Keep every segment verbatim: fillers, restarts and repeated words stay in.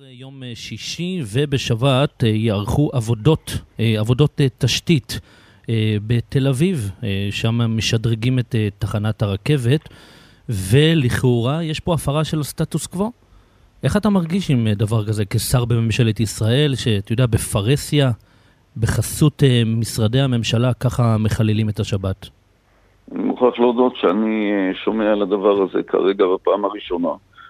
יום שישי ובשבת יערכו עבודות, עבודות תשתית בתל אביב, שם משדרגים את תחנת הרכבת, ולכאורה יש פה הפרה של הסטטוס קוו. איך אתה מרגיש עם דבר כזה כשר בממשלת ישראל, שאתה יודע, בפרסיה, בחסות משרדי הממשלה, ככה מחללים את השבת? אני מוכרח להודות שאני שומע על הדבר הזה כרגע בפעם הראשונה.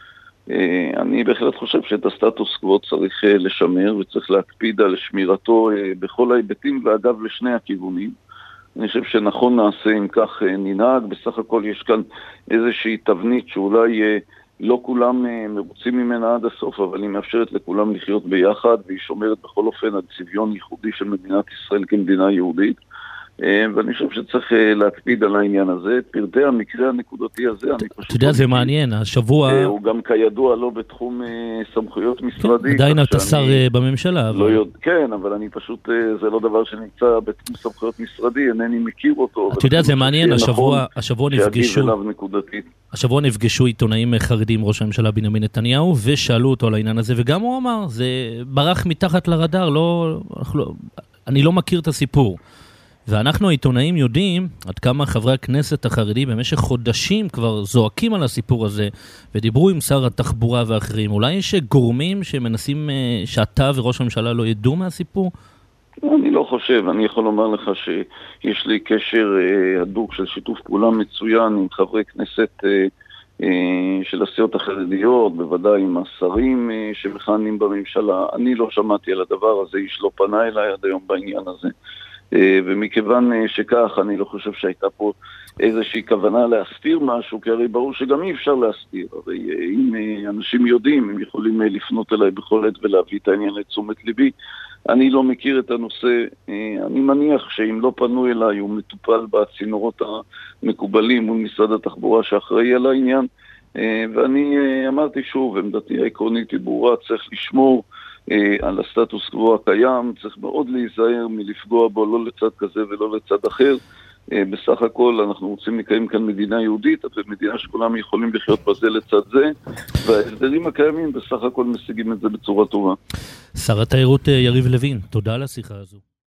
אני בהחלט חושב שאת הסטטוס קוו צריך לשמר וצריך להקפיד על שמירתו בכל ההיבטים, ואגב לשני הכיוונים. אני חושב שנכון נעשה אם כך ננהג. בסך הכל יש כאן איזושהי תבנית שאולי לא כולם מרוצים ממנה עד הסוף, אבל היא מאפשרת לכולם לחיות ביחד, והיא שומרת בכל אופן על צביון ייחודי של מדינת ישראל כמדינה יהודית. ואני חושב שצריך להקפיד על העניין הזה. את פרטי המקרה הנקודתי הזה, אני פשוט... אתה יודע, זה מעניין, השבוע... הוא גם כידוע לא בתחום סמכויות משרדי. עדיין אתה שר בממשלה. כן, אבל אני פשוט, זה לא דבר שנמצא בתחום סמכויות משרדי, אינני מכיר אותו. אתה יודע, זה מעניין, השבוע נפגשו... השבוע נפגשו עיתונאים חרדים, ראש הממשלה בנימין נתניהו, ושאלו אותו על העניין הזה, וגם הוא אמר, זה ברח מתחת לרדאר, לא... אני לא מכיר את הסיפור. ואנחנו העיתונאים יודעים עד כמה חברי הכנסת החרדים במשך חודשים כבר זועקים על הסיפור הזה, ודיברו עם שר התחבורה ואחרים. אולי יש גורמים שמנסים שאתה וראש הממשלה לא ידעו מהסיפור? אני לא חושב. אני יכול לומר לך שיש לי קשר הדוק של שיתוף פעולה מצוין עם חברי כנסת של הסיעות החרדיות, בוודאי עם השרים שמכהנים בממשלה. אני לא שמעתי על הדבר הזה, איש לא פנה אליי עד היום בעניין הזה. ומכיוון שכך, אני לא חושב שהייתה פה איזושהי כוונה להסתיר משהו, כי הרי ברור שגם אי אפשר להסתיר. הרי אם אנשים יודעים, הם יכולים לפנות אליי בכל עת ולהביא את העניין לתשומת ליבי. אני לא מכיר את הנושא. אני מניח שאם לא פנו אליי, הוא מטופל בצינורות המקובלים מול משרד התחבורה שאחראי על העניין. ואני אמרתי שוב, עמדתי העקרונית היא ברורה, צריך לשמור על הסטטוס קוו הקיים, צריך מאוד להיזהר מלפגוע בו לא לצד כזה ולא לצד אחר. בסך הכל אנחנו רוצים לקיים כאן מדינה יהודית, ומדינה שכולם יכולים לחיות בזה לצד זה, וההסדרים הקיימים בסך הכל משיגים את זה בצורה טובה. שר התיירות יריב לוין, תודה על השיחה הזו.